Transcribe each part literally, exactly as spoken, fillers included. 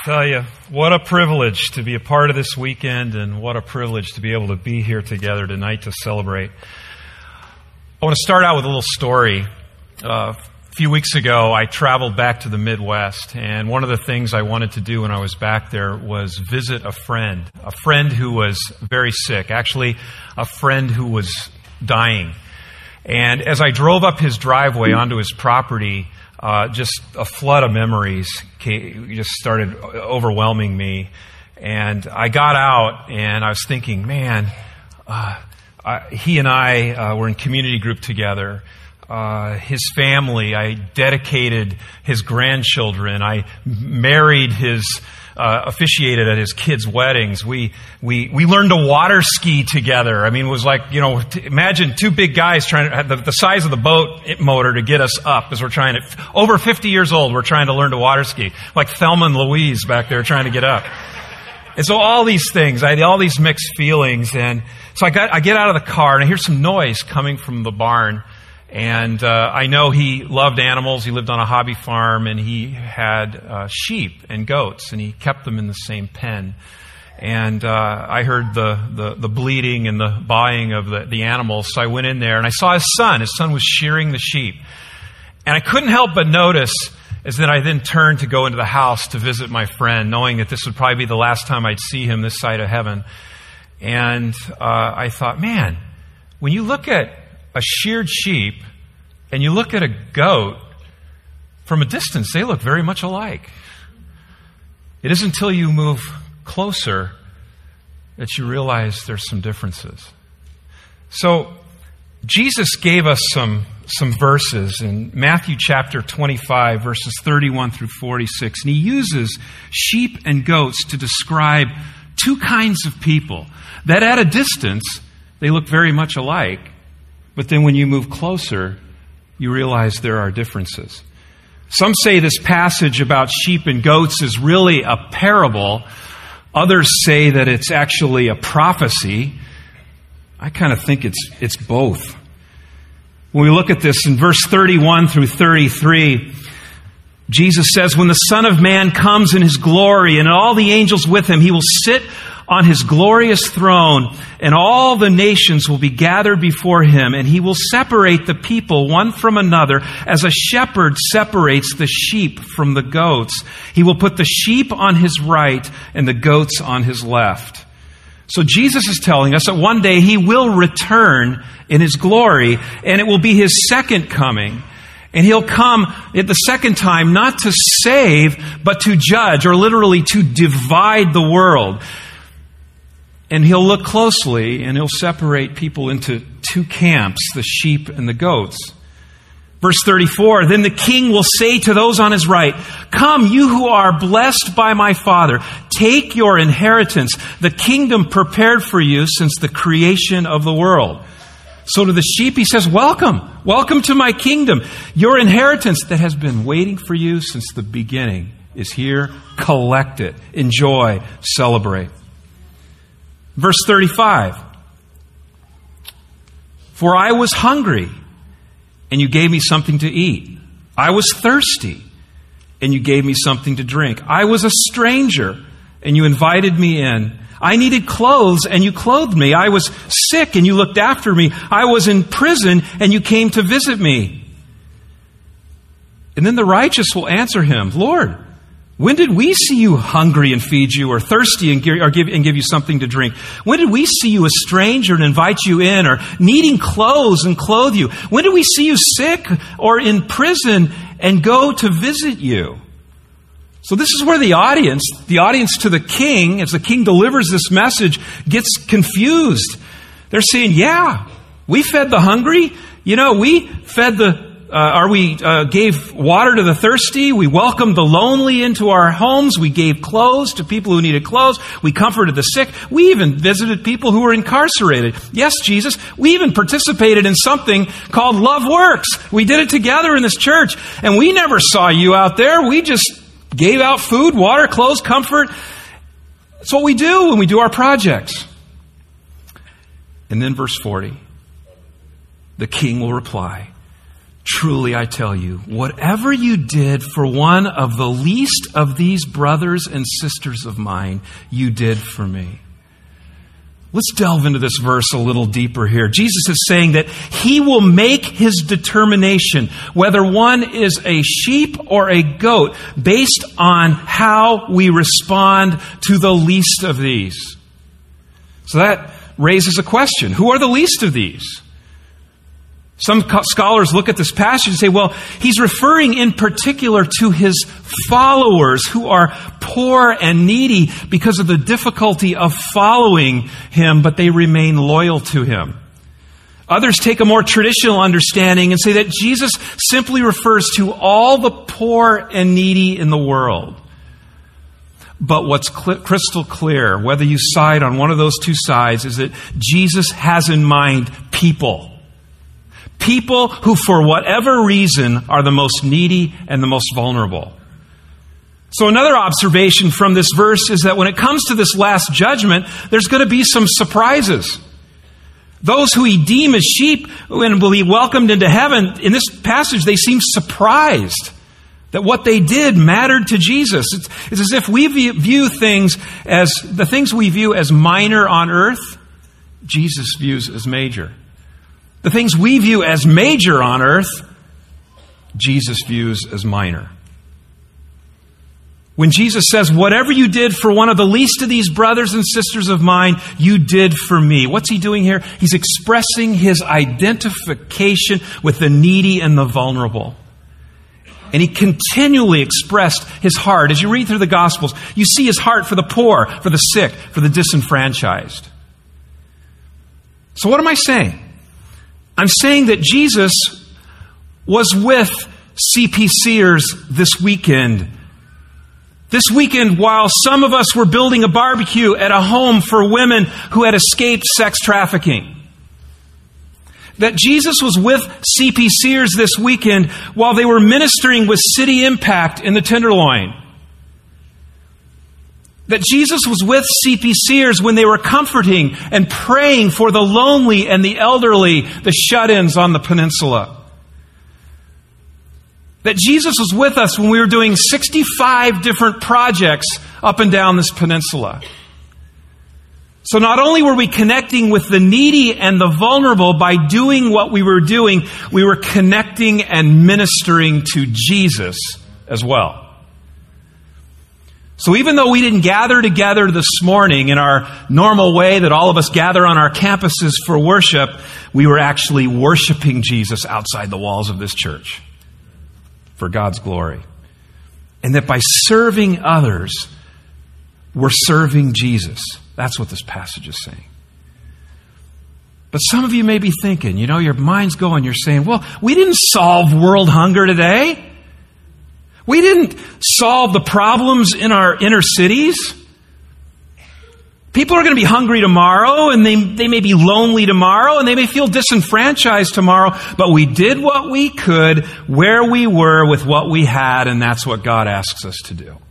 Tell you, what a privilege to be a part of this weekend, and what a privilege to be able to be here together tonight to celebrate. I want to start out with a little story. Uh, a few weeks ago, I traveled back to the Midwest, and one of the things I wanted to do when I was back there was visit a friend, a friend who was very sick, actually a friend who was dying. And as I drove up his driveway onto his property, Uh, just a flood of memories came, just started overwhelming me. And I got out and I was thinking, man, uh, I, he and I uh, were in community group together. Uh, his family, I dedicated his grandchildren. I married his, uh, officiated at his kids' weddings. We, we, we learned to water ski together. I mean, it was like, you know, t- imagine two big guys trying to have the, the size of the boat motor to get us up as we're trying to, over fifty years old, we're trying to learn to water ski. Like Thelma and Louise back there trying to get up. And so all these things, I had all these mixed feelings. And so I got, I get out of the car and I hear some noise coming from the barn. And uh, I know he loved animals. He lived on a hobby farm, and he had uh, sheep and goats, and he kept them in the same pen. And uh, I heard the, the, the bleating and the baaing of the, the animals, so I went in there, and I saw his son. His son was shearing the sheep. And I couldn't help but notice, as then I then turned to go into the house to visit my friend, knowing that this would probably be the last time I'd see him this side of heaven. And uh, I thought, man, when you look at a sheared sheep and you look at a goat, from a distance, they look very much alike. It isn't until you move closer that you realize there's some differences. So Jesus gave us some, some verses in Matthew chapter twenty-five, verses thirty-one through forty-six. And he uses sheep and goats to describe two kinds of people that at a distance, they look very much alike. But then when you move closer, you realize there are differences. Some say this passage about sheep and goats is really a parable. Others say that it's actually a prophecy. I kind of think it's it's both. When we look at this in verse thirty-one through thirty-three, Jesus says, "When the Son of Man comes in His glory and all the angels with Him, He will sit on His glorious throne, and all the nations will be gathered before Him, and He will separate the people one from another as a shepherd separates the sheep from the goats. He will put the sheep on His right and the goats on His left." So Jesus is telling us that one day He will return in His glory, and it will be His second coming. And He'll come at the second time not to save, but to judge, or literally to divide the world. And He'll look closely and He'll separate people into two camps, the sheep and the goats. Verse thirty-four, "Then the King will say to those on His right, 'Come, you who are blessed by my Father, take your inheritance, the kingdom prepared for you since the creation of the world.' So to the sheep He says, 'Welcome, welcome to my kingdom. Your inheritance that has been waiting for you since the beginning is here. Collect it, enjoy, celebrate.' Verse thirty-five, 'For I was hungry, and you gave me something to eat. I was thirsty, and you gave me something to drink. I was a stranger, and you invited me in. I needed clothes, and you clothed me. I was sick, and you looked after me. I was in prison, and you came to visit me.' And then the righteous will answer Him, 'Lord, when did we see you hungry and feed you, or thirsty and give, or give, and give you something to drink? When did we see you a stranger and invite you in, or needing clothes and clothe you? When did we see you sick or in prison and go to visit you?'" So this is where the audience, the audience to the King, as the King delivers this message, gets confused. They're saying, "Yeah, we fed the hungry. You know, we fed the Uh, or we uh, gave water to the thirsty. We welcomed the lonely into our homes. We gave clothes to people who needed clothes. We comforted the sick. We even visited people who were incarcerated. Yes, Jesus, we even participated in something called Love Works. We did it together in this church. And we never saw you out there. We just gave out food, water, clothes, comfort. That's what we do when we do our projects." And then verse forty, the King will reply, truly, I tell you, whatever you did for one of the least of these brothers and sisters of mine, you did for me. Let's delve into this verse a little deeper here. Jesus is saying that He will make His determination, whether one is a sheep or a goat, based on how we respond to the least of these. So that raises a question. Who are the least of these? Some scholars look at this passage and say, well, he's referring in particular to His followers who are poor and needy because of the difficulty of following Him, but they remain loyal to Him. Others take a more traditional understanding and say that Jesus simply refers to all the poor and needy in the world. But what's cl- crystal clear, whether you side on one of those two sides, is that Jesus has in mind people. People who, for whatever reason, are the most needy and the most vulnerable. So another observation from this verse is that when it comes to this last judgment, there's going to be some surprises. Those who He deem as sheep and will be welcomed into heaven, in this passage, they seem surprised that what they did mattered to Jesus. It's, it's as if we view things as, the things we view as minor on earth, Jesus views as major. The things we view as major on earth, Jesus views as minor. When Jesus says, whatever you did for one of the least of these brothers and sisters of mine, you did for me. What's He doing here? He's expressing His identification with the needy and the vulnerable. And He continually expressed His heart. As you read through the Gospels, you see His heart for the poor, for the sick, for the disenfranchised. So what am I saying? I'm saying that Jesus was with C P Sears this weekend. This weekend, while some of us were building a barbecue at a home for women who had escaped sex trafficking. That Jesus was with C P Sears this weekend while they were ministering with City Impact in the Tenderloin. That Jesus was with C P Sears when they were comforting and praying for the lonely and the elderly, the shut-ins on the peninsula. That Jesus was with us when we were doing sixty-five different projects up and down this peninsula. So not only were we connecting with the needy and the vulnerable by doing what we were doing, we were connecting and ministering to Jesus as well. So even though we didn't gather together this morning in our normal way that all of us gather on our campuses for worship, we were actually worshiping Jesus outside the walls of this church for God's glory. And that by serving others, we're serving Jesus. That's what this passage is saying. But some of you may be thinking, you know, your mind's going, you're saying, well, we didn't solve world hunger today. We didn't solve the problems in our inner cities. People are going to be hungry tomorrow, and they, they may be lonely tomorrow, and they may feel disenfranchised tomorrow, but we did what we could where we were with what we had, and that's what God asks us to do.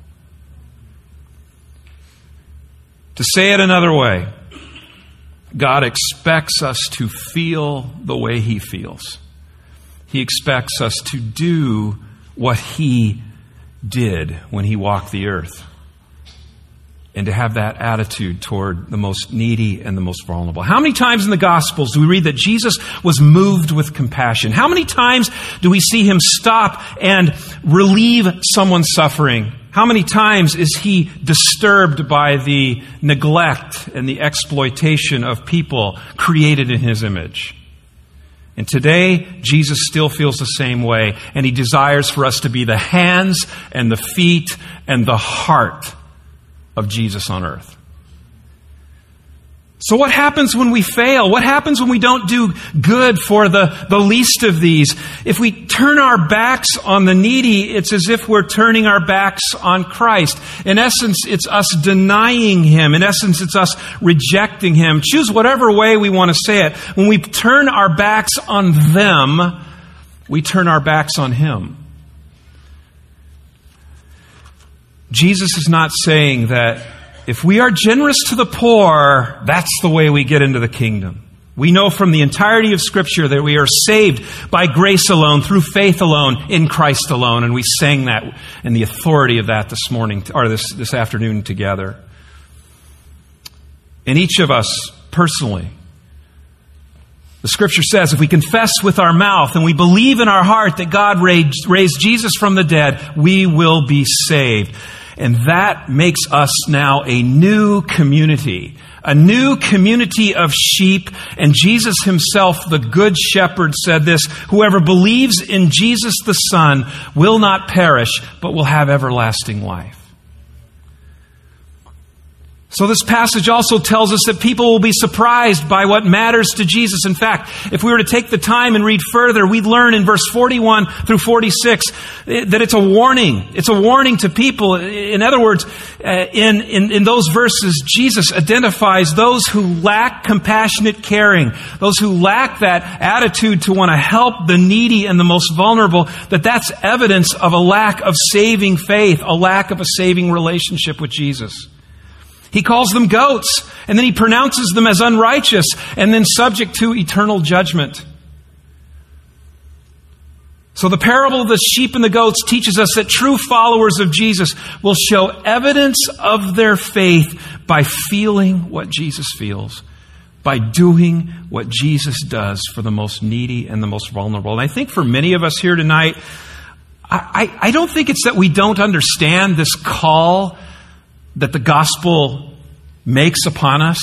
To say it another way, God expects us to feel the way He feels. He expects us to do what He did when He walked the earth. And to have that attitude toward the most needy and the most vulnerable. How many times in the Gospels do we read that Jesus was moved with compassion? How many times do we see Him stop and relieve someone's suffering? How many times is He disturbed by the neglect and the exploitation of people created in His image? And today, Jesus still feels the same way, and He desires for us to be the hands and the feet and the heart of Jesus on earth. So what happens when we fail? What happens when we don't do good for the, the least of these? If we turn our backs on the needy, it's as if we're turning our backs on Christ. In essence, it's us denying Him. In essence, it's us rejecting Him. Choose whatever way we want to say it. When we turn our backs on them, we turn our backs on Him. Jesus is not saying that if we are generous to the poor, that's the way we get into the kingdom. We know from the entirety of Scripture that we are saved by grace alone, through faith alone, in Christ alone. And we sang that and the authority of that this morning, or this, this afternoon together. And each of us personally, the Scripture says, if we confess with our mouth and we believe in our heart that God raised, raised Jesus from the dead, we will be saved. And that makes us now a new community. A new community of sheep. And Jesus himself, the Good Shepherd, said this, whoever believes in Jesus the Son will not perish, but will have everlasting life. So this passage also tells us that people will be surprised by what matters to Jesus. In fact, if we were to take the time and read further, we'd learn in verse forty-one through forty-six that it's a warning. It's a warning to people. In other words, in, in, in those verses, Jesus identifies those who lack compassionate caring, those who lack that attitude to want to help the needy and the most vulnerable, that that's evidence of a lack of saving faith, a lack of a saving relationship with Jesus. He calls them goats, and then he pronounces them as unrighteous and then subject to eternal judgment. So the parable of the sheep and the goats teaches us that true followers of Jesus will show evidence of their faith by feeling what Jesus feels, by doing what Jesus does for the most needy and the most vulnerable. And I think for many of us here tonight, I, I, I don't think it's that we don't understand this call that the gospel makes upon us.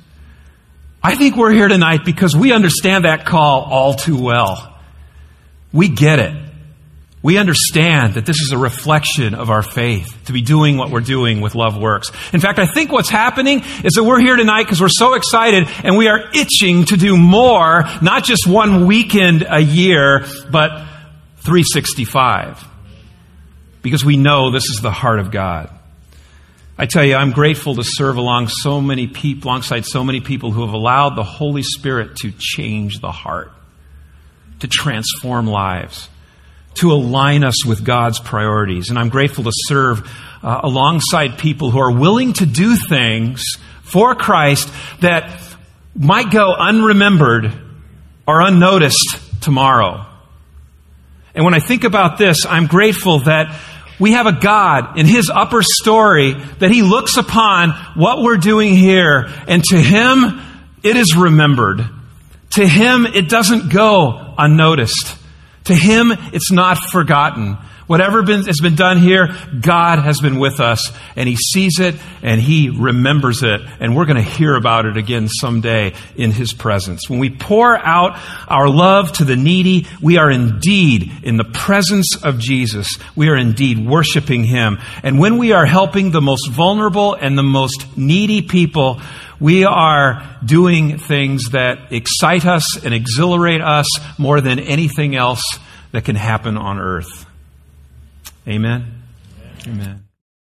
I think we're here tonight because we understand that call all too well. We get it. We understand that this is a reflection of our faith, to be doing what we're doing with Love Works. In fact, I think what's happening is that we're here tonight because we're so excited and we are itching to do more, not just one weekend a year, but three sixty-five. Because we know this is the heart of God. I tell you, I'm grateful to serve along so many people, alongside so many people who have allowed the Holy Spirit to change the heart, to transform lives, to align us with God's priorities. And I'm grateful to serve uh, alongside people who are willing to do things for Christ that might go unremembered or unnoticed tomorrow. And when I think about this, I'm grateful that we have a God in His upper story that He looks upon what we're doing here, and to Him it is remembered. To Him it doesn't go unnoticed. To Him it's not forgotten. Whatever been, has been done here, God has been with us, and He sees it and He remembers it, and we're going to hear about it again someday in His presence. When we pour out our love to the needy, we are indeed in the presence of Jesus. We are indeed worshiping Him. And when we are helping the most vulnerable and the most needy people, we are doing things that excite us and exhilarate us more than anything else that can happen on earth. Amen. Amen. Amen.